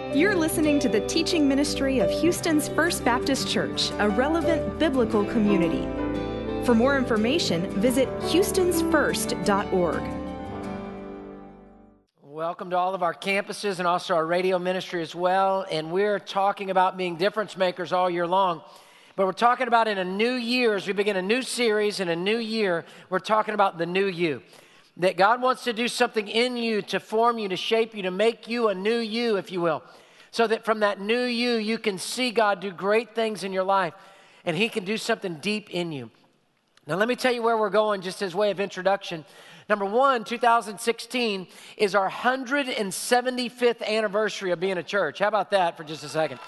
You're listening to the teaching ministry of Houston's First Baptist Church, a relevant biblical community. For more information, visit houstonsfirst.org. Welcome to all of our campuses and also our radio ministry as well. And we're talking about being difference makers all year long. But we're talking about in a new year, as we begin a new series in a new year, we're talking about the new you. That God wants to do something in you to form you, to shape you, to make you a new you, if you will. So that from that new you, you can see God do great things in your life. And He can do something deep in you. Now, let me tell you where we're going just as way of introduction. Number one, 2016 is our 175th anniversary of being a church. How about that for just a second?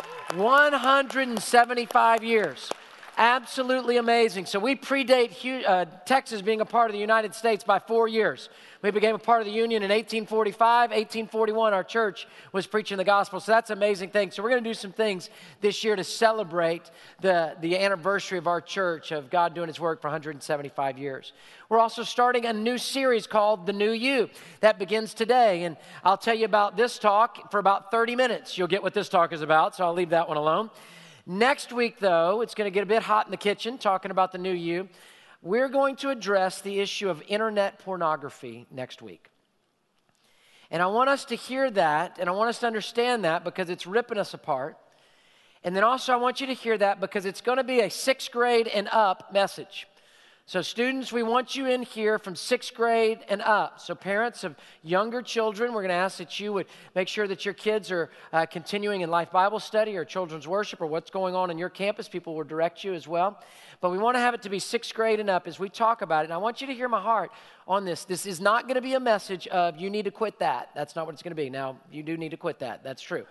175 years. Absolutely amazing. So we predate Texas being a part of the United States by 4 years. We became a part of the Union in 1845. 1841, our church was preaching the gospel. So that's an amazing thing. So we're going to do some things this year to celebrate the anniversary of our church, of God doing His work for 175 years. We're also starting a new series called The New You. That begins today. And I'll tell you about this talk for about 30 minutes. You'll get what this talk is about, so I'll leave that one alone. Next week, though, it's going to get a bit hot in the kitchen, talking about the new you. We're going to address the issue of internet pornography next week. And I want us to hear that, and I want us to understand that because it's ripping us apart. And then also I want you to hear that because it's going to be a 6th grade and up message. So students, we want you in here from 6th grade and up. So parents of younger children, we're going to ask that you would make sure that your kids are continuing in Life Bible Study or Children's Worship or what's going on in your campus. People will direct you as well. But we want to have it to be 6th grade and up as we talk about it. And I want you to hear my heart on this. This is not going to be a message of you need to quit that. That's not what it's going to be. Now, you do need to quit that. That's true.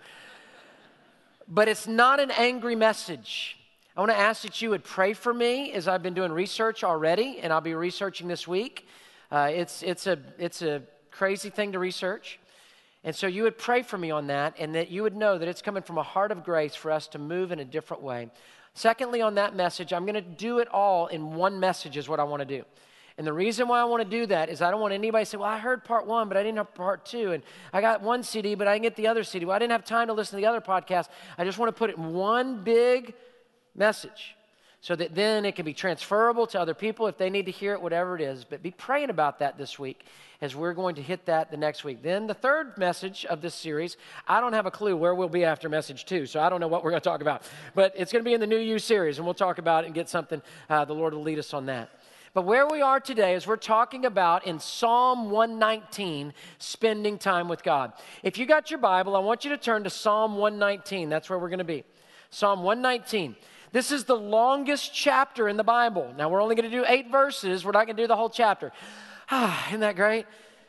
But it's not an angry message. I want to ask that you would pray for me as I've been doing research already, and I'll be researching this week. It's a crazy thing to research. And so you would pray for me on that, and that you would know that it's coming from a heart of grace for us to move in a different way. Secondly, on that message, I'm going to do it all in one message is what I want to do. And the reason why I want to do that is I don't want anybody to say, well, I heard part 1, but I didn't have part 2. And I got one CD, but I didn't get the other CD. Well, I didn't have time to listen to the other podcast. I just want to put it in one big message so that then it can be transferable to other people if they need to hear it, whatever it is. But be praying about that this week as we're going to hit that the next week. Then the third message of this series, I don't have a clue where we'll be after message 2, so I don't know what we're going to talk about. But it's going to be in the New You series, and we'll talk about it and get something. The Lord will lead us on that. But where we are today is we're talking about in Psalm 119, spending time with God. If you got your Bible, I want you to turn to Psalm 119. That's where we're going to be. Psalm 119. This is the longest chapter in the Bible. Now, we're only going to do 8 verses. We're not going to do the whole chapter. Isn't that great?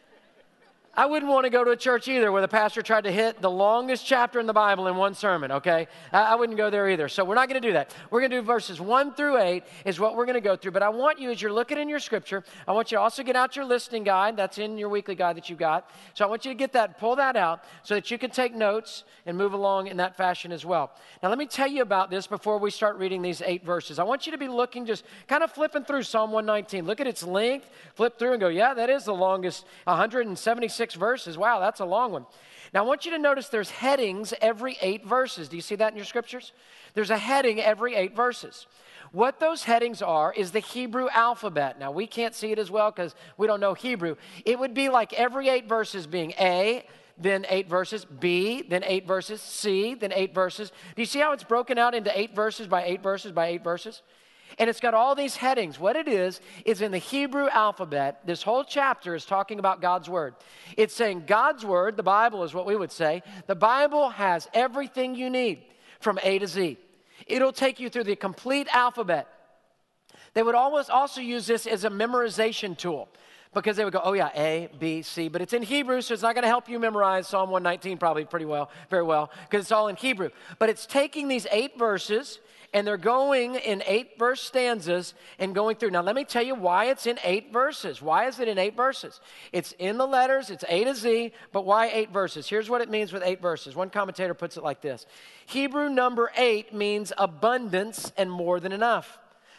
I wouldn't want to go to a church either where the pastor tried to hit the longest chapter in the Bible in one sermon, okay? I wouldn't go there either. So we're not going to do that. We're going to do verses 1 through 8 is what we're going to go through. But I want you, as you're looking in your scripture, I want you to also get out your listening guide. That's in your weekly guide that you got. So I want you to get that, pull that out so that you can take notes and move along in that fashion as well. Now, let me tell you about this before we start reading these 8 verses. I want you to be looking, just kind of flipping through Psalm 119. Look at its length, flip through and go, yeah, that is the longest, 176 verses. Wow, that's a long one. Now, I want you to notice there's headings every 8 verses. Do you see that in your scriptures? There's a heading every 8 verses. What those headings are is the Hebrew alphabet. Now, we can't see it as well because we don't know Hebrew. It would be like every 8 verses being A, then 8 verses, B, then 8 verses, C, then 8 verses. Do you see how it's broken out into 8 verses by 8 verses by 8 verses? And it's got all these headings. What it is in the Hebrew alphabet, this whole chapter is talking about God's Word. It's saying God's Word, the Bible is what we would say. The Bible has everything you need from A to Z. It'll take you through the complete alphabet. They would always also use this as a memorization tool because they would go, oh yeah, A, B, C. But it's in Hebrew, so it's not going to help you memorize Psalm 119 probably very well, because it's all in Hebrew. But it's taking these 8 verses, and they're going in 8 verse stanzas and going through. Now, let me tell you why it's in 8 verses. Why is it in 8 verses? It's in the letters, it's A to Z, but why 8 verses? Here's what it means with 8 verses. One commentator puts it like this. Hebrew number 8 means abundance and more than enough.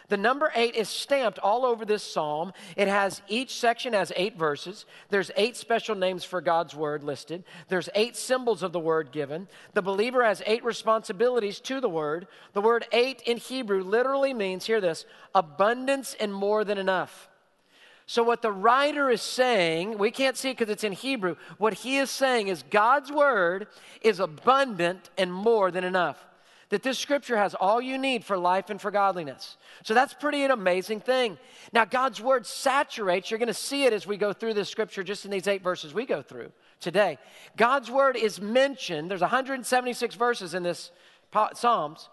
The number 8 is stamped all over this psalm. Each section has 8 verses. There's 8 special names for God's word listed. There's 8 symbols of the word given. The believer has 8 responsibilities to the word. The word 8 in Hebrew literally means, hear this, abundance and more than enough. So what the writer is saying, we can't see it because it's in Hebrew. What he is saying is God's word is abundant and more than enough. That this scripture has all you need for life and for godliness. So that's pretty an amazing thing. Now, God's word saturates. You're going to see it as we go through this scripture, just in these 8 verses we go through today. God's word is mentioned. There's 176 verses in this Psalms.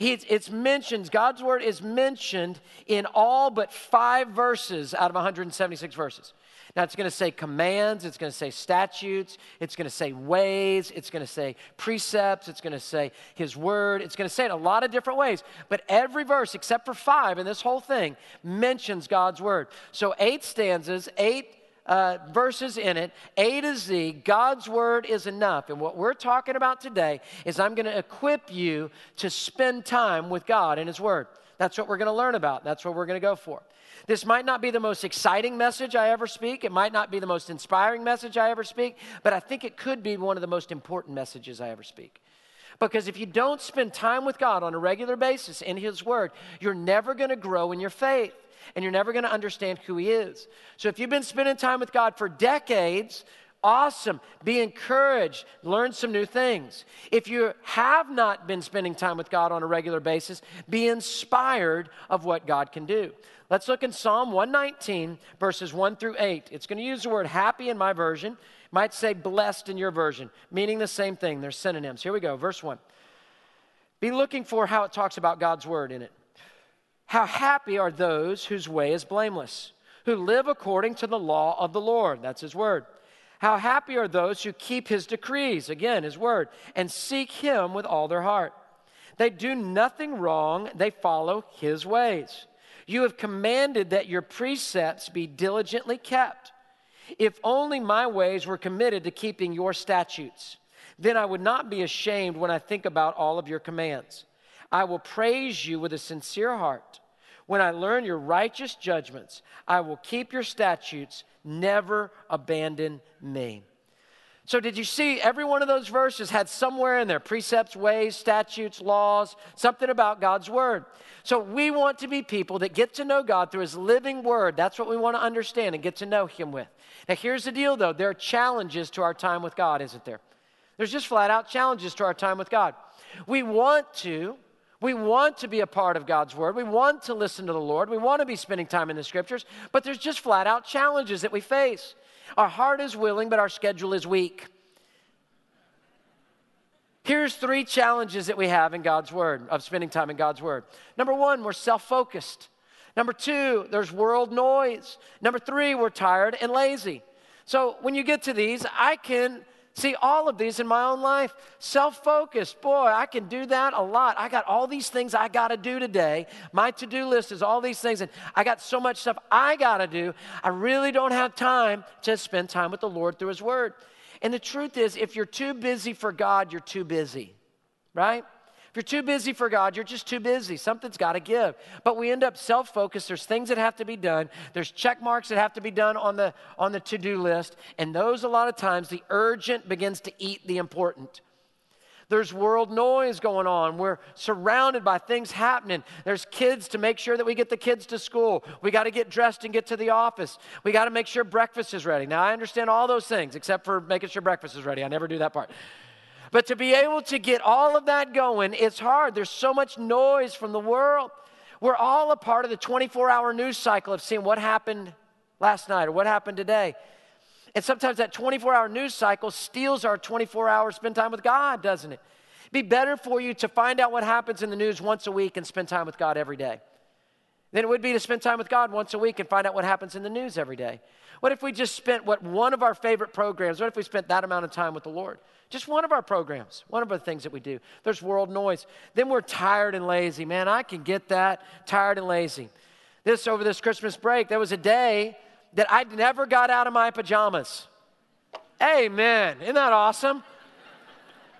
God's word is mentioned in all but 5 verses out of 176 verses. Now, it's going to say commands, it's going to say statutes, it's going to say ways, it's going to say precepts, it's going to say his word, it's going to say it a lot of different ways. But every verse, except for 5 in this whole thing, mentions God's word. So 8 stanzas, 8 verses in it, A to Z, God's word is enough. And what we're talking about today is I'm going to equip you to spend time with God and his word. That's what we're going to learn about. That's what we're going to go for. This might not be the most exciting message I ever speak. It might not be the most inspiring message I ever speak, but I think it could be one of the most important messages I ever speak. Because if you don't spend time with God on a regular basis in his word, you're never going to grow in your faith, and you're never going to understand who he is. So if you've been spending time with God for decades, awesome. Be encouraged. Learn some new things. If you have not been spending time with God on a regular basis, be inspired of what God can do. Let's look in Psalm 119, verses 1 through 8. It's going to use the word happy in my version. It might say blessed in your version, meaning the same thing. They're synonyms. Here we go, verse 1. Be looking for how it talks about God's word in it. How happy are those whose way is blameless, who live according to the law of the Lord. That's his word. How happy are those who keep his decrees, again, his word, and seek him with all their heart. They do nothing wrong. They follow his ways. You have commanded that your precepts be diligently kept. If only my ways were committed to keeping your statutes, then I would not be ashamed when I think about all of your commands. I will praise you with a sincere heart. When I learn your righteous judgments, I will keep your statutes. Never abandon me. So did you see every one of those verses had somewhere in there precepts, ways, statutes, laws, something about God's word. So we want to be people that get to know God through his living word. That's what we want to understand and get to know him with. Now here's the deal though. There are challenges to our time with God, isn't there? There's just flat out challenges to our time with God. We want to be a part of God's word. We want to listen to the Lord. We want to be spending time in the scriptures, but there's just flat out challenges that we face. Our heart is willing, but our schedule is weak. Here's 3 challenges that we have in God's word, of spending time in God's word. Number 1, we're self-focused. Number 2, there's world noise. Number 3, we're tired and lazy. So when you get to these, I can see all of these in my own life. Self-focused, boy, I can do that a lot. I got all these things I got to do today. My to-do list is all these things, and I got so much stuff I got to do. I really don't have time to spend time with the Lord through his word. And the truth is, if you're too busy for God, you're too busy, right? If you're too busy for God, you're just too busy. Something's got to give. But we end up self-focused. There's things that have to be done. There's check marks that have to be done on the to-do list. And those, a lot of times, the urgent begins to eat the important. There's world noise going on. We're surrounded by things happening. There's kids to make sure that we get the kids to school. We got to get dressed and get to the office. We got to make sure breakfast is ready. Now, I understand all those things except for making sure breakfast is ready. I never do that part. But to be able to get all of that going, it's hard. There's so much noise from the world. We're all a part of the 24-hour news cycle of seeing what happened last night or what happened today. And sometimes that 24-hour news cycle steals our 24-hour spend time with God, doesn't it? It'd be better for you to find out what happens in the news once a week and spend time with God every day than it would be to spend time with God once a week and find out what happens in the news every day. What if we just spent one of our favorite programs, what if we spent that amount of time with the Lord? Just one of our programs, one of the things that we do. There's world noise. Then we're tired and lazy. Man, I can get that, tired and lazy. Over this Christmas break, there was a day that I never got out of my pajamas. Amen. Isn't that awesome?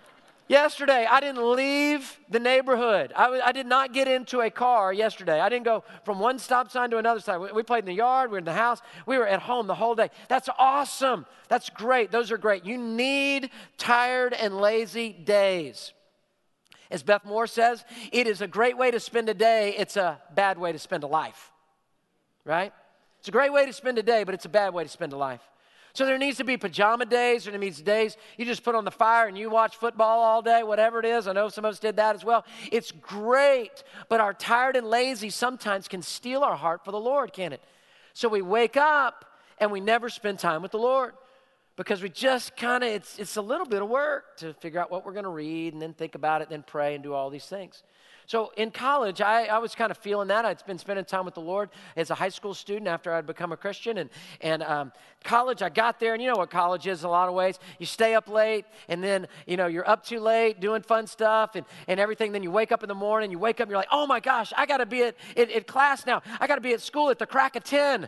Yesterday, I didn't leave the neighborhood. I did not get into a car yesterday. I didn't go from one stop sign to another side. We played in the yard. We were in the house. We were at home the whole day. That's awesome. That's great. Those are great. You need tired and lazy days. As Beth Moore says, it is a great way to spend a day. It's a bad way to spend a life, right? It's a great way to spend a day, but it's a bad way to spend a life. So there needs to be pajama days, or there needs days you just put on the fire and you watch football all day, whatever it is. I know some of us did that as well. It's great, but our tired and lazy sometimes can steal our heart for the Lord, can't it? So we wake up and we never spend time with the Lord because we just kind of, it's a little bit of work to figure out what we're going to read and then think about it, then pray and do all these things. So in college, I was kind of feeling that. I'd been spending time with the Lord as a high school student after I'd become a Christian. And college, I got there, and you know what college is in a lot of ways. You stay up late, and then, you know, you're up too late doing fun stuff and everything. Then you wake up in the morning, you wake up, and you're like, oh my gosh, I got to be at class now. I got to be at school at the crack of 10.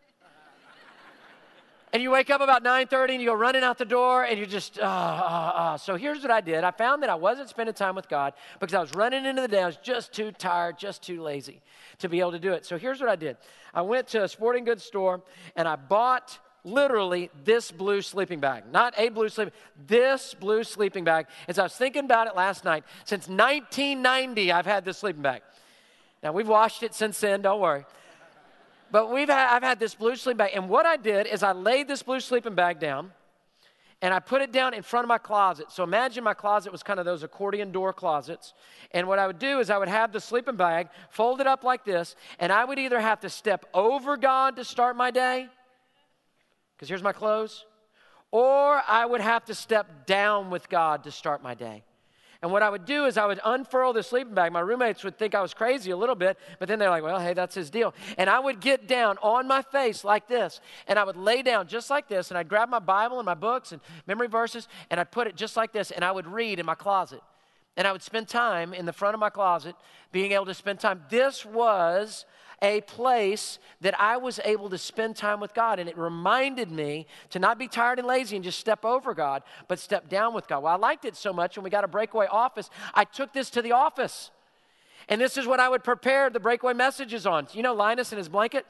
And you wake up about 9:30 and you go running out the door and you're just, So here's what I did. I found that I wasn't spending time with God because I was running into the day. I was just too tired, just too lazy to be able to do it. So here's what I did. I went to a sporting goods store and I bought literally this blue sleeping bag. Not a blue sleeping, this blue sleeping bag. As I was thinking about it last night, since 1990, I've had this sleeping bag. Now, we've washed it since then, don't worry. But I've had this blue sleeping bag, and what I did is I laid this blue sleeping bag down, and I put it down in front of my closet. So imagine my closet was kind of those accordion door closets, and what I would do is I would have the sleeping bag folded up like this, and I would either have to step over God to start my day, because here's my clothes, or I would have to step down with God to start my day. And what I would do is I would unfurl the sleeping bag. My roommates would think I was crazy a little bit, but then they're like, well, hey, that's his deal. And I would get down on my face like this, and I would lay down just like this, and I'd grab my Bible and my books and memory verses, and I'd put it just like this, and I would read in my closet. And I would spend time in the front of my closet being able to spend time. This was a place that I was able to spend time with God. And it reminded me to not be tired and lazy and just step over God, but step down with God. Well, I liked it so much when we got a breakaway office, I took this to the office. And this is what I would prepare the breakaway messages on. You know Linus and his blanket?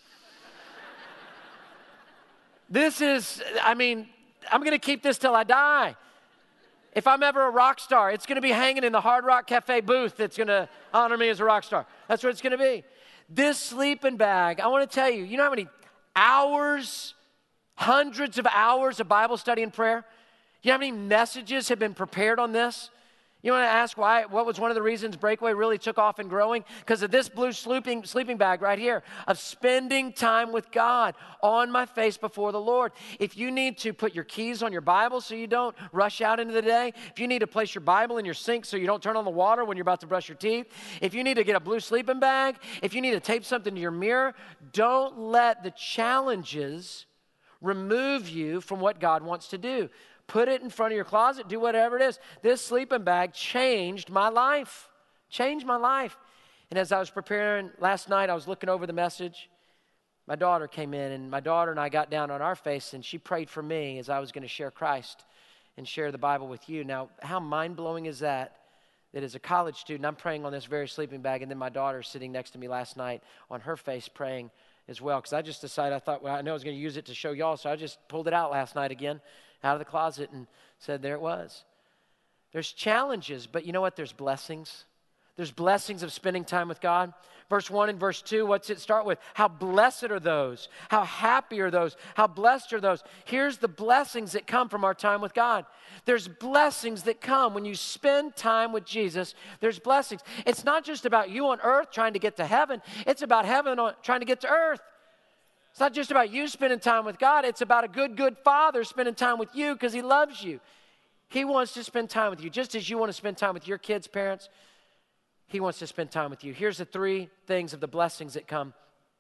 I'm going to keep this till I die. If I'm ever a rock star, it's going to be hanging in the Hard Rock Cafe booth that's going to honor me as a rock star. That's what it's going to be. This sleeping bag, I want to tell you, you know how many hours, hundreds of hours of Bible study and prayer? You know how many messages have been prepared on this? You want to ask why? What was one of the reasons Breakaway really took off and growing? Because of this blue sleeping bag right here, of spending time with God on my face before the Lord. If you need to put your keys on your Bible so you don't rush out into the day, if you need to place your Bible in your sink so you don't turn on the water when you're about to brush your teeth, if you need to get a blue sleeping bag, if you need to tape something to your mirror, don't let the challenges remove you from what God wants to do. Put it in front of your closet, do whatever it is. This sleeping bag changed my life. Changed my life. And as I was preparing last night, I was looking over the message. My daughter came in, and my daughter and I got down on our face, and she prayed for me as I was going to share Christ and share the Bible with you. Now, how mind-blowing is that as a college student, I'm praying on this very sleeping bag, and then my daughter sitting next to me last night on her face praying as well. Because I just decided, I thought, well, I know I was going to use it to show y'all, so I just pulled it out last night again out of the closet and said, there it was. There's challenges, but you know what? There's blessings. There's blessings of spending time with God. Verse 1 and verse 2, what's it start with? How blessed are those? How happy are those? How blessed are those? Here's the blessings that come from our time with God. There's blessings that come when you spend time with Jesus. There's blessings. It's not just about you on earth trying to get to heaven. It's about heaven trying to get to earth. It's not just about you spending time with God. It's about a good Father spending time with you because He loves you. He wants to spend time with you. Just as you want to spend time with your kids, parents, He wants to spend time with you. Here's the three things of the blessings that come.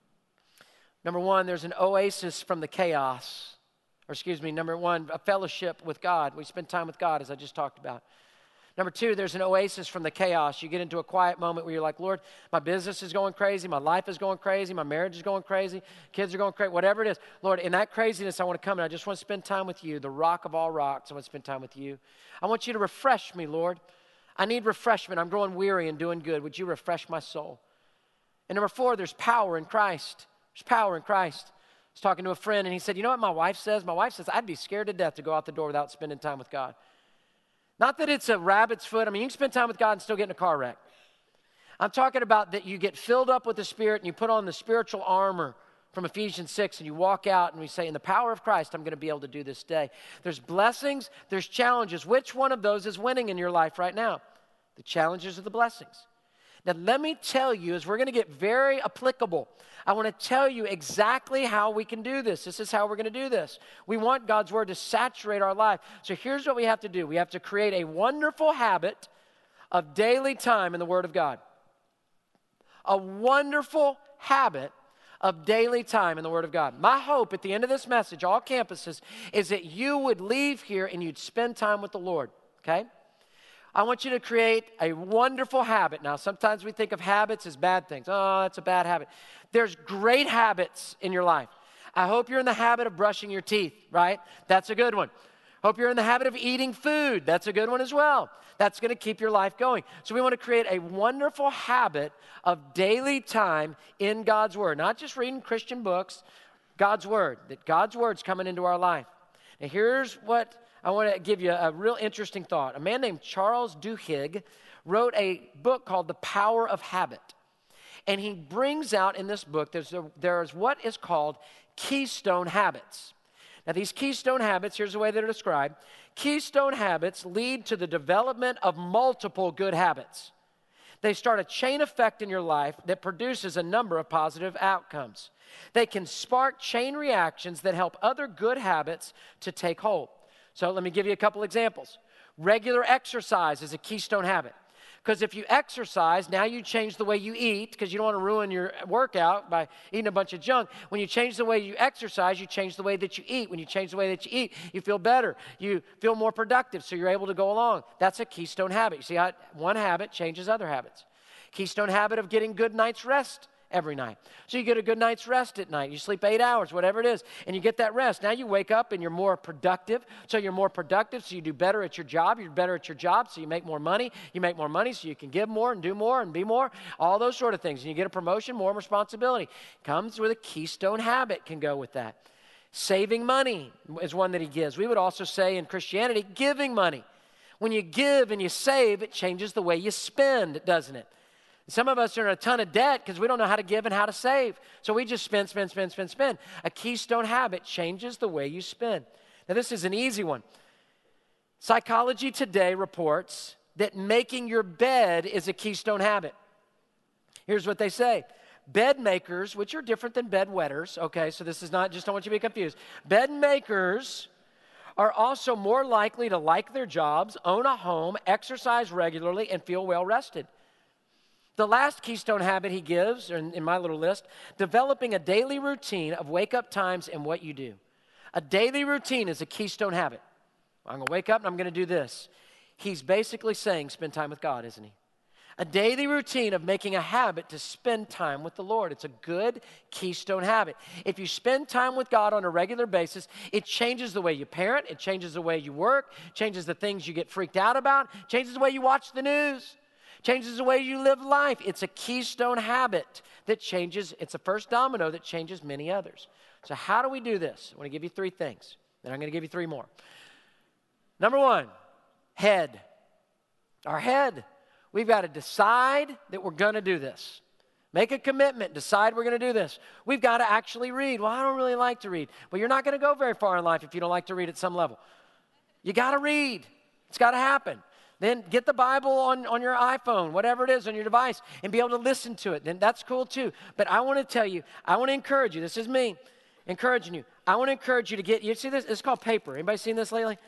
Number one, there's an oasis from the chaos. Number one, a fellowship with God. We spend time with God, as I just talked about. Number two, there's an oasis from the chaos. You get into a quiet moment where you're like, Lord, my business is going crazy, my life is going crazy, my marriage is going crazy, kids are going crazy, whatever it is. Lord, in that craziness, I want to come and I just want to spend time with you, the rock of all rocks. I want to spend time with you. I want you to refresh me, Lord. I need refreshment. I'm growing weary and doing good. Would you refresh my soul? And number four, there's power in Christ. There's power in Christ. I was talking to a friend and he said, you know what my wife says? My wife says, I'd be scared to death to go out the door without spending time with God. Not that it's a rabbit's foot. I mean, you can spend time with God and still get in a car wreck. I'm talking about that you get filled up with the Spirit and you put on the spiritual armor from Ephesians 6 and you walk out and we say, in the power of Christ, I'm going to be able to do this day. There's blessings, there's challenges. Which one of those is winning in your life right now? The challenges or the blessings? Now, let me tell you, as we're going to get very applicable, I want to tell you exactly how we can do this. This is how we're going to do this. We want God's Word to saturate our life. So here's what we have to do. We have to create a wonderful habit of daily time in the Word of God. A wonderful habit of daily time in the Word of God. My hope at the end of this message, all campuses, is that you would leave here and you'd spend time with the Lord, okay? I want you to create a wonderful habit. Now, sometimes we think of habits as bad things. Oh, that's a bad habit. There's great habits in your life. I hope you're in the habit of brushing your teeth, right? That's a good one. Hope you're in the habit of eating food. That's a good one as well. That's going to keep your life going. So we want to create a wonderful habit of daily time in God's Word. Not just reading Christian books, God's Word. That God's Word's coming into our life. Now, here's what I want to give you a real interesting thought. A man named Charles Duhigg wrote a book called The Power of Habit. And he brings out in this book, there's what is called keystone habits. Now, these keystone habits, here's the way they're described. Keystone habits lead to the development of multiple good habits. They start a chain effect in your life that produces a number of positive outcomes. They can spark chain reactions that help other good habits to take hold. So let me give you a couple examples. Regular exercise is a keystone habit. Because if you exercise, now you change the way you eat because you don't want to ruin your workout by eating a bunch of junk. When you change the way you exercise, you change the way that you eat. When you change the way that you eat, you feel better. You feel more productive, so you're able to go along. That's a keystone habit. You see how one habit changes other habits. Keystone habit of getting good night's rest every night. So you get a good night's rest at night. You sleep 8 hours, whatever it is, and you get that rest. Now you wake up and you're more productive. So you're more productive, so you do better at your job. You're better at your job, so you make more money. You make more money, so you can give more and do more and be more. All those sort of things. And you get a promotion, more responsibility. Comes with a keystone habit can go with that. Saving money is one that he gives. We would also say in Christianity, giving money. When you give and you save, it changes the way you spend, doesn't it? Some of us are in a ton of debt because we don't know how to give and how to save. So we just spend. A keystone habit changes the way you spend. Now, this is an easy one. Psychology Today reports that making your bed is a keystone habit. Here's what they say. Bed makers, which are different than bed wetters, okay, so this is not, just don't want you to be confused. Bed makers are also more likely to like their jobs, own a home, exercise regularly, and feel well rested. The last keystone habit he gives, in my little list, developing a daily routine of wake-up times and what you do. A daily routine is a keystone habit. I'm going to wake up and I'm going to do this. He's basically saying spend time with God, isn't he? A daily routine of making a habit to spend time with the Lord. It's a good keystone habit. If you spend time with God on a regular basis, it changes the way you parent, it changes the way you work, changes the things you get freaked out about, changes the way you watch the news. Changes the way you live life. It's a keystone habit that changes, it's the first domino that changes many others. So how do we do this? I want to give you 3 things, then I'm going to give you 3 more. Number 1, head. Our head. We've got to decide that we're going to do this. Make a commitment, decide we're going to do this. We've got to actually read. Well, I don't really like to read. Well, you're not going to go very far in life if you don't like to read at some level. You got to read. It's got to happen. Then get the Bible on your iPhone, whatever it is, on your device, and be able to listen to it. Then that's cool too. But I want to tell you, I want to encourage you. This is me encouraging you. I want to encourage you to get, you see this? It's called paper. Anybody seen this lately?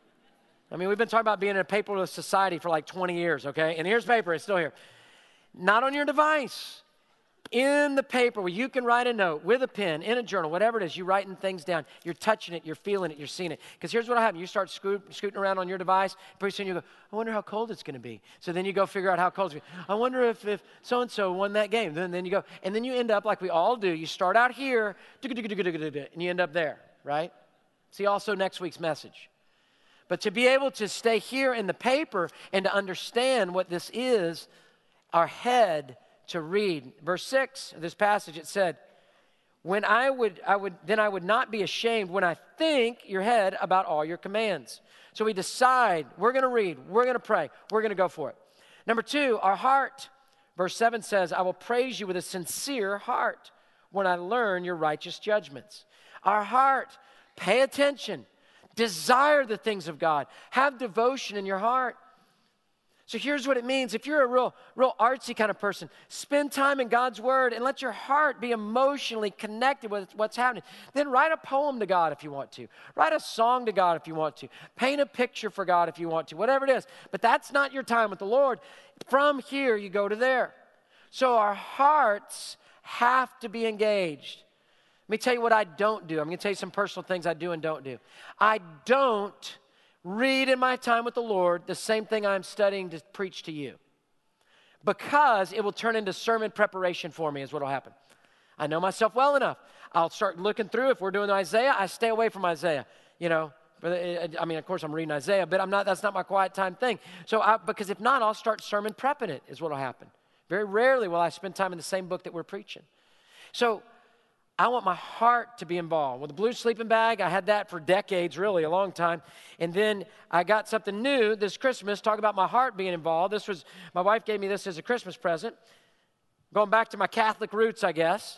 I mean, we've been talking about being in a paperless society for like 20 years, okay? And here's paper. It's still here. Not on your device. in the paper where you can write a note with a pen, in a journal, whatever it is, you're writing things down. You're touching it, you're feeling it, you're seeing it. Because here's what'll happen. You start scooting around on your device. Pretty soon you go, I wonder how cold it's going to be. So then you go figure out how cold it's going to be. I wonder if so-and-so won that game. Then you go, and then you end up like we all do. You start out here, and you end up there, right? See also next week's message. But to be able to stay here in the paper and to understand what this is, our head to read. Verse 6 of this passage, it said, then I would not be ashamed when I think, your head, about all your commands. So we decide, we're going to read, we're going to pray, we're going to go for it. Number 2, our heart. Verse 7 says, I will praise you with a sincere heart when I learn your righteous judgments. Our heart, pay attention. Desire the things of God. Have devotion in your heart. So here's what it means. If you're a real artsy kind of person, spend time in God's word and let your heart be emotionally connected with what's happening. Then write a poem to God if you want to. Write a song to God if you want to. Paint a picture for God if you want to. Whatever it is. But that's not your time with the Lord. From here, you go to there. So our hearts have to be engaged. Let me tell you what I don't do. I'm going to tell you some personal things I do and don't do. I don't read in my time with the Lord the same thing I'm studying to preach to you, because it will turn into sermon preparation for me is what will happen. I know myself well enough. I'll start looking through. If we're doing Isaiah, I stay away from Isaiah, I mean, of course, I'm reading Isaiah, but that's not my quiet time thing. Because if not, I'll start sermon prepping it is what will happen. Very rarely will I spend time in the same book that we're preaching. So I want my heart to be involved. With the blue sleeping bag, I had that for decades, really, a long time. And then I got something new this Christmas, talk about my heart being involved. My wife gave me this as a Christmas present. Going back to my Catholic roots, I guess.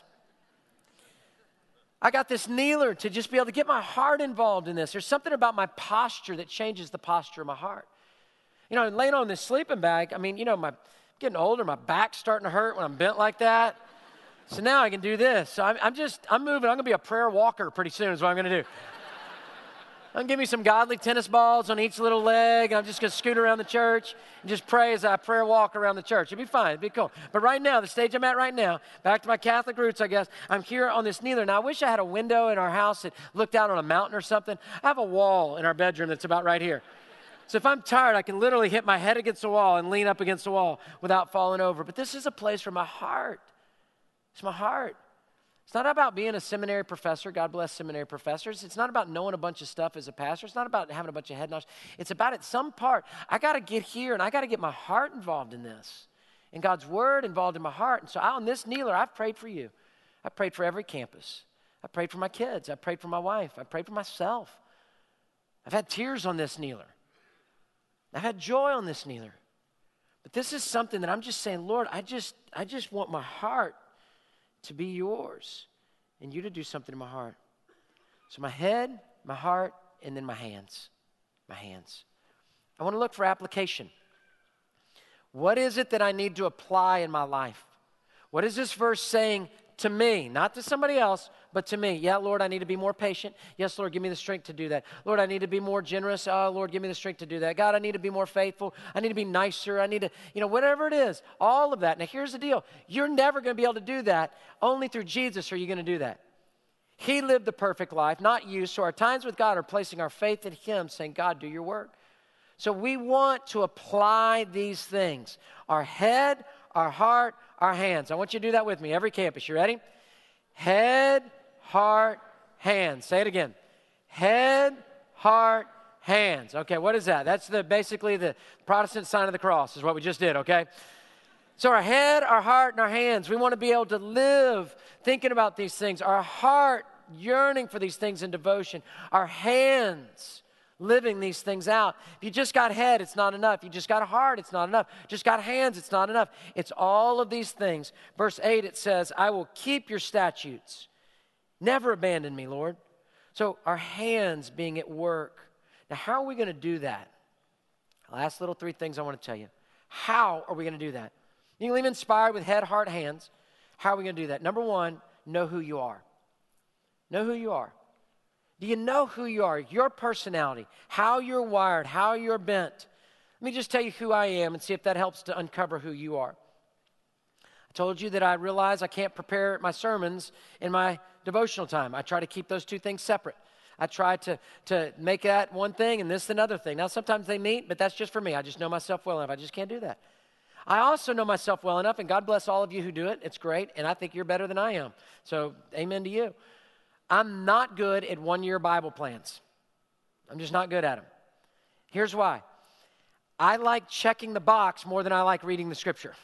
I got this kneeler to just be able to get my heart involved in this. There's something about my posture that changes the posture of my heart. Laying on this sleeping bag, I'm getting older, my back's starting to hurt when I'm bent like that. So now I can do this. So I'm moving. I'm going to be a prayer walker pretty soon is what I'm going to do. I'm going to give me some godly tennis balls on each little leg. And I'm just going to scoot around the church and just pray as I prayer walk around the church. It'd be fine. It'd be cool. But right now, the stage I'm at right now, back to my Catholic roots, I guess, I'm here on this kneeler. Now, I wish I had a window in our house that looked out on a mountain or something. I have a wall in our bedroom that's about right here. So if I'm tired, I can literally hit my head against the wall and lean up against the wall without falling over. But this is a place for my heart. It's my heart. It's not about being a seminary professor. God bless seminary professors. It's not about knowing a bunch of stuff as a pastor. It's not about having a bunch of head knowledge. It's about at some part, I got to get here and I got to get my heart involved in this. And God's word involved in my heart. And so on this kneeler, I've prayed for you. I prayed for every campus. I prayed for my kids. I prayed for my wife. I prayed for myself. I've had tears on this kneeler. I've had joy on this kneeler. But this is something that I'm just saying, Lord, I just want my heart to be yours and you to do something in my heart. So my head, my heart, and then my hands. My hands. I want to look for application. What is it that I need to apply in my life? What is this verse saying to me? Not to somebody else, but to me. Yeah, Lord, I need to be more patient. Yes, Lord, give me the strength to do that. Lord, I need to be more generous. Oh, Lord, give me the strength to do that. God, I need to be more faithful. I need to be nicer. I need to, whatever it is, all of that. Now, here's the deal. You're never going to be able to do that. Only through Jesus are you going to do that. He lived the perfect life, not you. So our times with God are placing our faith in Him, saying, God, do your work. So we want to apply these things. Our head, our heart, our hands. I want you to do that with me. Every campus. You ready? Head, heart, hands. Say it again. Head, heart, hands. Okay, what is that? That's basically the Protestant sign of the cross is what we just did, okay? So our head, our heart, and our hands. We want to be able to live thinking about these things. Our heart yearning for these things in devotion. Our hands living these things out. If you just got head, it's not enough. If you just got a heart, it's not enough. Just got hands, it's not enough. It's all of these things. Verse 8, it says, I will keep your statutes. Never abandon me, Lord. So our hands being at work. Now, how are we going to do that? Last little 3 things I want to tell you. How are we going to do that? You can leave inspired with head, heart, hands. How are we going to do that? Number 1, know who you are. Know who you are. Do you know who you are? Your personality, how you're wired, how you're bent. Let me just tell you who I am and see if that helps to uncover who you are. I told you that I realize I can't prepare my sermons in my devotional time. I try to keep those two things separate. I try to make that one thing and this another thing. Now, sometimes they meet, but that's just for me. I just know myself well enough. I just can't do that. I also know myself well enough, and God bless all of you who do it. It's great, and I think you're better than I am. So, amen to you. I'm not good at one-year Bible plans. I'm just not good at them. Here's why. I like checking the box more than I like reading the Scripture.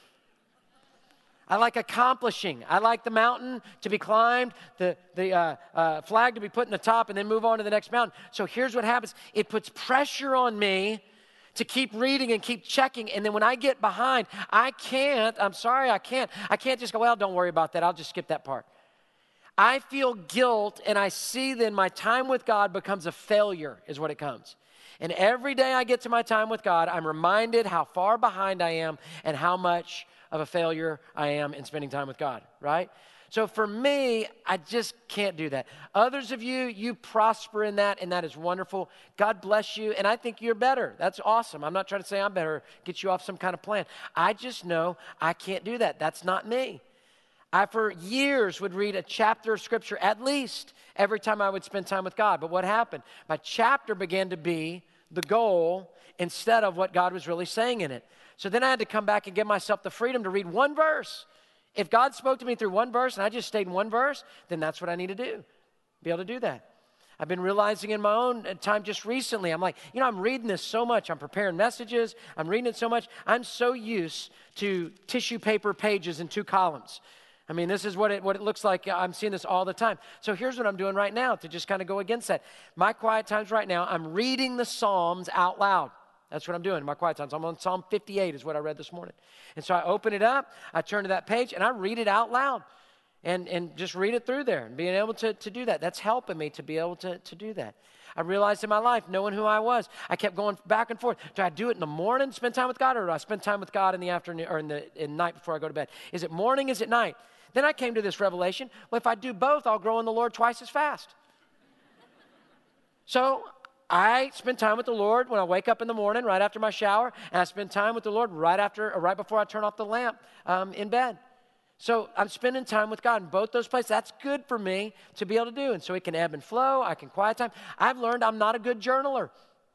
I like accomplishing. I like the mountain to be climbed, the flag to be put in the top, and then move on to the next mountain. So here's what happens. It puts pressure on me to keep reading and keep checking. And then when I get behind, I can't just go, well, don't worry about that. I'll just skip that part. I feel guilt, and I see then my time with God becomes a failure is what it comes. And every day I get to my time with God, I'm reminded how far behind I am and how much of a failure I am in spending time with God, right? So for me, I just can't do that. Others of you, you prosper in that, and that is wonderful. God bless you, and I think you're better. That's awesome. I'm not trying to say I'm better, get you off some kind of plan. I just know I can't do that. That's not me. I, for years, would read a chapter of Scripture at least every time I would spend time with God. But what happened? My chapter began to be the goal instead of what God was really saying in it. So then I had to come back and give myself the freedom to read one verse. If God spoke to me through one verse and I just stayed in one verse, then that's what I need to do, be able to do that. I've been realizing in my own time just recently, I'm like, I'm reading this so much. I'm preparing messages. I'm reading it so much. I'm so used to tissue paper pages in 2 columns. I mean, this is what it looks like. I'm seeing this all the time. So here's what I'm doing right now to just kind of go against that. My quiet times right now, I'm reading the Psalms out loud. That's what I'm doing in my quiet times. I'm on Psalm 58 is what I read this morning. And so I open it up, I turn to that page, and I read it out loud and just read it through there and being able to do that. That's helping me to be able to do that. I realized in my life, knowing who I was, I kept going back and forth. Do I do it in the morning, spend time with God, or do I spend time with God in the afternoon or in the night before I go to bed? Is it morning? Is it night? Then I came to this revelation, well, if I do both, I'll grow in the Lord twice as fast. So I spend time with the Lord when I wake up in the morning, right after my shower, and I spend time with the Lord right before I turn off the lamp in bed. So I'm spending time with God in both those places. That's good for me to be able to do, and so it can ebb and flow. I can quiet time. I've learned I'm not a good journaler.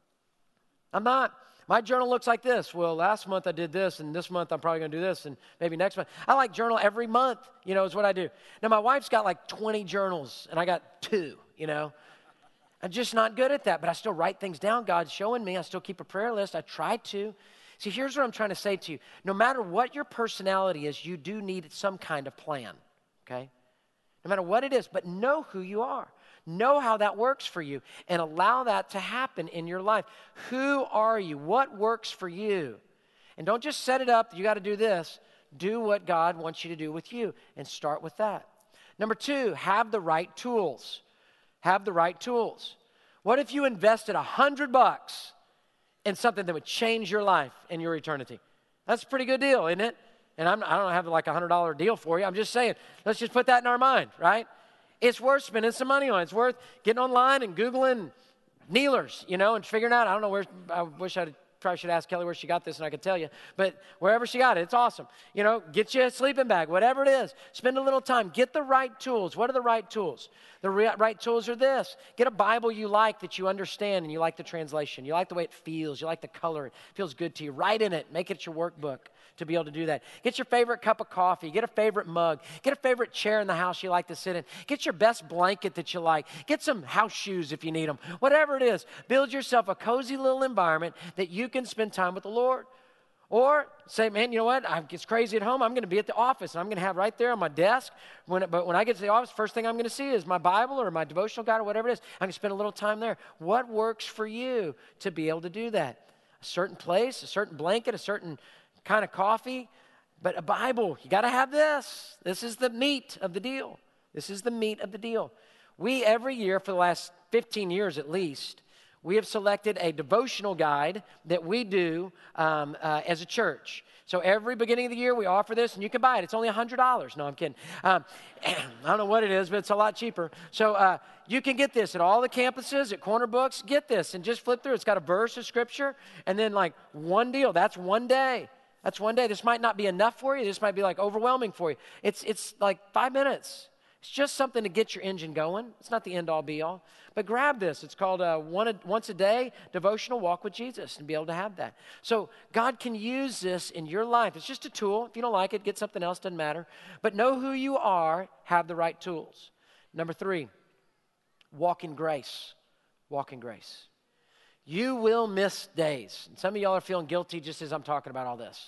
I'm not. My journal looks like this. Well, last month I did this, and this month I'm probably going to do this, and maybe next month. I like journal every month, is what I do. Now, my wife's got like 20 journals, and I got 2, I'm just not good at that, but I still write things down. God's showing me. I still keep a prayer list. I try to. See, here's what I'm trying to say to you. No matter what your personality is, you do need some kind of plan, okay? No matter what it is, but know who you are. Know how that works for you and allow that to happen in your life. Who are you? What works for you? And don't just set it up, you got to do this. Do what God wants you to do with you and start with that. Number 2, have the right tools. Have the right tools. What if you invested $100 in something that would change your life and your eternity? That's a pretty good deal, isn't it? And I don't have like a $100 deal for you. I'm just saying, let's just put that in our mind, right? It's worth spending some money on. It's worth getting online and Googling kneelers, and figuring out, I don't know where, I wish I probably should ask Kelly where she got this and I could tell you, but wherever she got it, it's awesome. Get you a sleeping bag, whatever it is. Spend a little time. Get the right tools. What are the right tools? The right tools are this. Get a Bible you like that you understand and you like the translation. You like the way it feels. You like the color. It feels good to you. Write in it. Make it your workbook to be able to do that. Get your favorite cup of coffee. Get a favorite mug. Get a favorite chair in the house you like to sit in. Get your best blanket that you like. Get some house shoes if you need them. Whatever it is, build yourself a cozy little environment that you can spend time with the Lord. Or say, man, you know what? It's crazy at home. I'm going to be at the office. And I'm going to have right there on my desk. But when I get to the office, first thing I'm going to see is my Bible or my devotional guide or whatever it is. I'm going to spend a little time there. What works for you to be able to do that? A certain place, a certain blanket, a certain kind of coffee, but a Bible. You got to have this. This is the meat of the deal. This is the meat of the deal. We, every year for the last 15 years at least, we have selected a devotional guide that we do as a church. So every beginning of the year, we offer this, and you can buy it. It's only $100. No, I'm kidding. I don't know what it is, but it's a lot cheaper. So you can get this at all the campuses, at Corner Books. Get this and just flip through. It's got a verse of Scripture, and then like one deal. That's one day. That's one day. This might not be enough for you. This might be like overwhelming for you. It's like 5 minutes. It's just something to get your engine going. It's not the end all be all. But grab this. It's called once a day devotional walk with Jesus and be able to have that. So God can use this in your life. It's just a tool. If you don't like it, get something else. Doesn't matter. But know who you are. Have the right tools. Number 3, walk in grace. Walk in grace. You will miss days. And some of y'all are feeling guilty just as I'm talking about all this.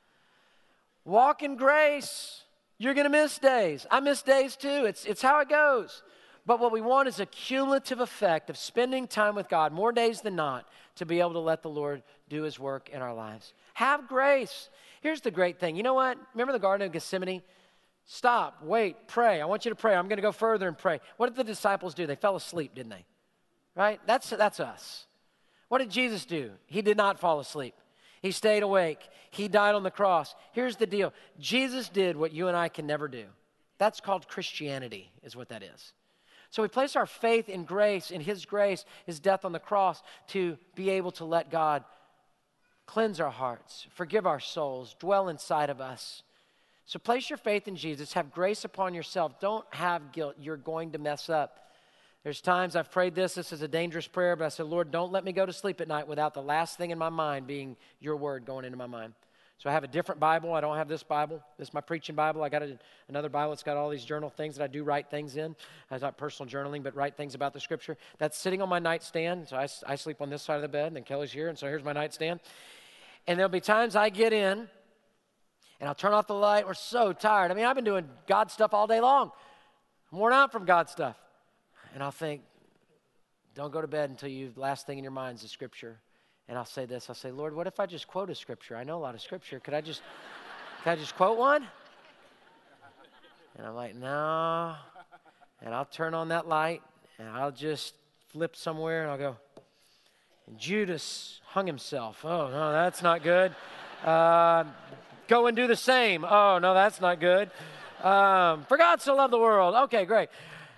Walk in grace. You're going to miss days. I miss days too. It's how it goes. But what we want is a cumulative effect of spending time with God, more days than not, to be able to let the Lord do his work in our lives. Have grace. Here's the great thing. You know what? Remember the Garden of Gethsemane? Stop, wait, pray. I want you to pray. I'm going to go further and pray. What did the disciples do? They fell asleep, didn't they? Right? That's us. What did Jesus do? He did not fall asleep. He stayed awake. He died on the cross. Here's the deal. Jesus did what you and I can never do. That's called Christianity, is what that is. So we place our faith in grace, in his grace, his death on the cross, to be able to let God cleanse our hearts, forgive our souls, dwell inside of us. So place your faith in Jesus. Have grace upon yourself. Don't have guilt. You're going to mess up. There's times I've prayed this. This is a dangerous prayer, but I said, Lord, don't let me go to sleep at night without the last thing in my mind being your word going into my mind. So I have a different Bible. I don't have this Bible. This is my preaching Bible. I got another Bible that's got all these journal things that I do write things in. It's not personal journaling, but write things about the Scripture. That's sitting on my nightstand. So I sleep on this side of the bed, and then Kelly's here, and so here's my nightstand. And there'll be times I get in, and I'll turn off the light. We're so tired. I mean, I've been doing God stuff all day long. I'm worn out from God stuff. And I'll think, don't go to bed until the last thing in your mind is the Scripture. And I'll say this. I'll say, Lord, what if I just quote a Scripture? I know a lot of Scripture. Could I just quote one? And I'm like, no. And I'll turn on that light, and I'll just flip somewhere, and I'll go, and Judas hung himself. Oh, no, that's not good. Go and do the same. Oh, no, that's not good. For God so loved the world. Okay, great.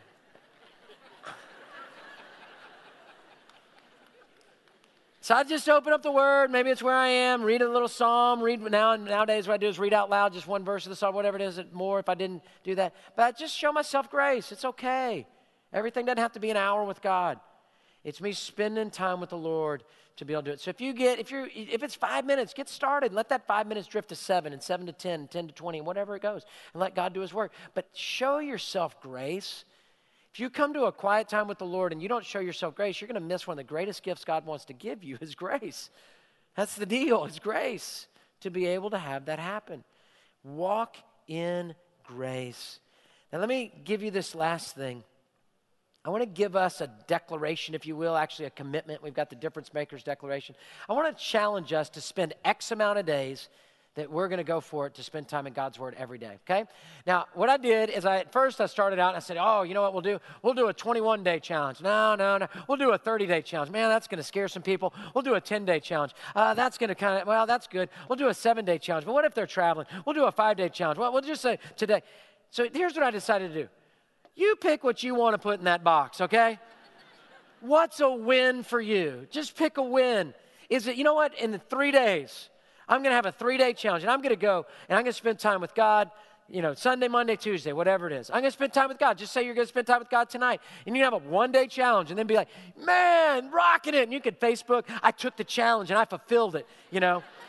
So I just open up the Word. Maybe it's where I am. Read a little psalm. Nowadays what I do is read out loud just one verse of the psalm, whatever it is, more if I didn't do that. But I just show myself grace. It's okay. Everything doesn't have to be an hour with God. It's me spending time with the Lord to be able to do it. So if it's 5 minutes, get started. Let that 5 minutes drift to 7 and 7 to 10 and 10 to 20 and whatever it goes. And let God do his work. But show yourself grace. If you come to a quiet time with the Lord and you don't show yourself grace, you're going to miss one of the greatest gifts God wants to give you is grace. That's the deal. It's grace to be able to have that happen. Walk in grace. Now let me give you this last thing. I want to give us a declaration, if you will, actually a commitment. We've got the Difference Makers Declaration. I want to challenge us to spend X amount of days that we're going to go for it to spend time in God's Word every day, okay? Now, what I did is at first I started out and I said, oh, you know what we'll do? We'll do a 21-day challenge. No. We'll do a 30-day challenge. Man, that's going to scare some people. We'll do a 10-day challenge. That's going to that's good. We'll do a 7-day challenge. But what if they're traveling? We'll do a 5-day challenge. Well, we'll just say today. So here's what I decided to do. You pick what you want to put in that box, okay? What's a win for you? Just pick a win. Is it, you know what, in the 3 days, I'm going to have a 3-day challenge, and I'm going to go, and I'm going to spend time with God, Sunday, Monday, Tuesday, whatever it is. I'm going to spend time with God. Just say you're going to spend time with God tonight, and you have a 1-day challenge, and then be like, man, rocking it. And you could Facebook, I took the challenge, and I fulfilled it, You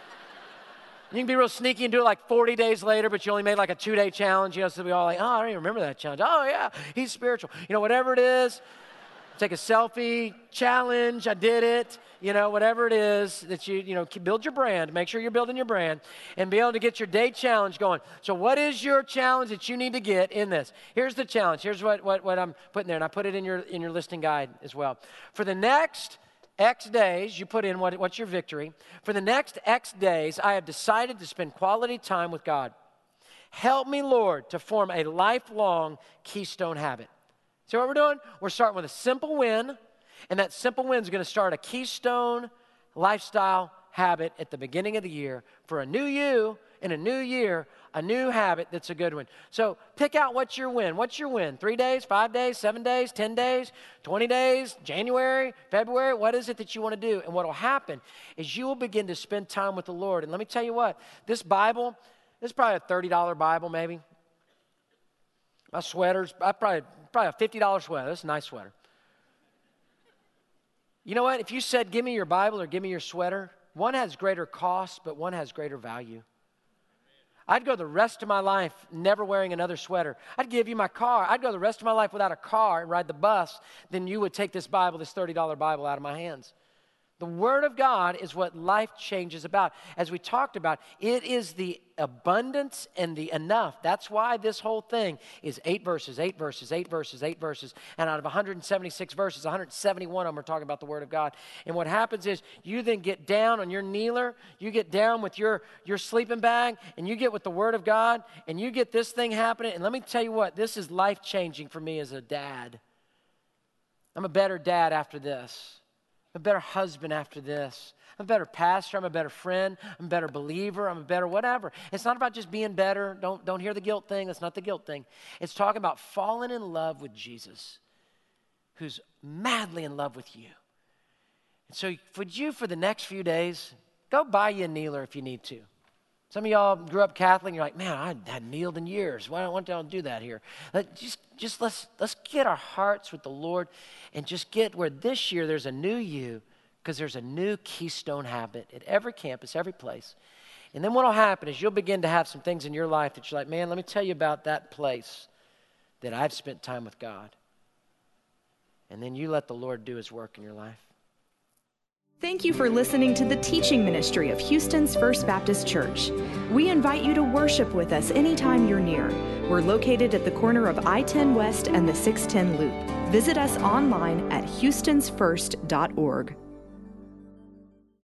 can be real sneaky and do it like 40 days later, but you only made like a 2-day challenge, so we all like, oh, I don't even remember that challenge. Oh, yeah, he's spiritual. Whatever it is, take a selfie, challenge, I did it. Whatever it is that you build your brand, make sure you're building your brand and be able to get your day challenge going. So what is your challenge that you need to get in this? Here's the challenge. Here's what I'm putting there, and I put it in your listing guide as well. For the next X days, you put in what's your victory. For the next X days, I have decided to spend quality time with God. Help me, Lord, to form a lifelong keystone habit. See what we're doing? We're starting with a simple win, and that simple win is going to start a keystone lifestyle habit at the beginning of the year for a new you in a new year, a new habit that's a good one. So pick out what's your win. What's your win? 3 days, 5 days, 7 days, 10 days, 20 days, January, February? What is it that you want to do? And what will happen is you will begin to spend time with the Lord. And let me tell you what, this Bible, this is probably a $30 Bible maybe. My sweater's probably a $50 sweater. That's a nice sweater. You know what? If you said, give me your Bible or give me your sweater, one has greater cost, but one has greater value. I'd go the rest of my life never wearing another sweater. I'd give you my car. I'd go the rest of my life without a car and ride the bus than you would take this Bible, this $30 Bible out of my hands. The Word of God is what life change is about. As we talked about, it is the abundance and the enough. That's why this whole thing is 8 verses, 8 verses, 8 verses, 8 verses. And out of 176 verses, 171 of them are talking about the Word of God. And what happens is you then get down on your kneeler, you get down with your sleeping bag, and you get with the Word of God, and you get this thing happening. And let me tell you what, this is life-changing for me as a dad. I'm a better dad after this. I'm a better husband after this. I'm a better pastor. I'm a better friend. I'm a better believer. I'm a better whatever. It's not about just being better. Don't hear the guilt thing. That's not the guilt thing. It's talking about falling in love with Jesus, who's madly in love with you. And so would you, for the next few days, go buy you a kneeler if you need to. Some of y'all grew up Catholic, and you're like, man, I hadn't kneeled in years. Why don't y'all do that here? Just let's get our hearts with the Lord and just get where this year there's a new you, because there's a new keystone habit at every campus, every place. And then what will happen is you'll begin to have some things in your life that you're like, man, let me tell you about that place that I've spent time with God. And then you let the Lord do His work in your life. Thank you for listening to the teaching ministry of Houston's First Baptist Church. We invite you to worship with us anytime you're near. We're located at the corner of I-10 West and the 610 Loop. Visit us online at houstonsfirst.org.